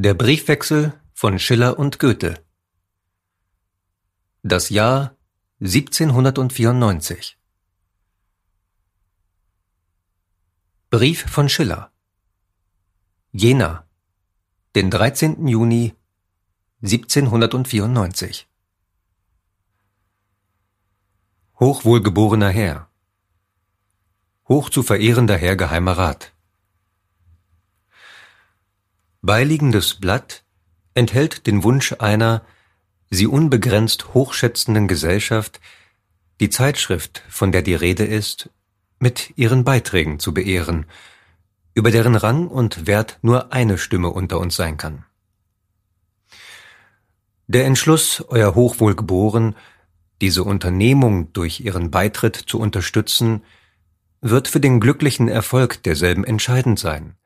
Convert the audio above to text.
Der Briefwechsel von Schiller und Goethe. Das Jahr 1794. Brief von Schiller. Jena, den 13. Juni 1794. Hochwohlgeborener Herr, hoch zu verehrender Herr Geheimer Rat. Beiliegendes Blatt enthält den Wunsch einer Sie unbegrenzt hochschätzenden Gesellschaft, die Zeitschrift, von der die Rede ist, mit ihren Beiträgen zu beehren, über deren Rang und Wert nur eine Stimme unter uns sein kann. Der Entschluss, Euer Hochwohlgeboren, diese Unternehmung durch ihren Beitritt zu unterstützen, wird für den glücklichen Erfolg derselben entscheidend sein.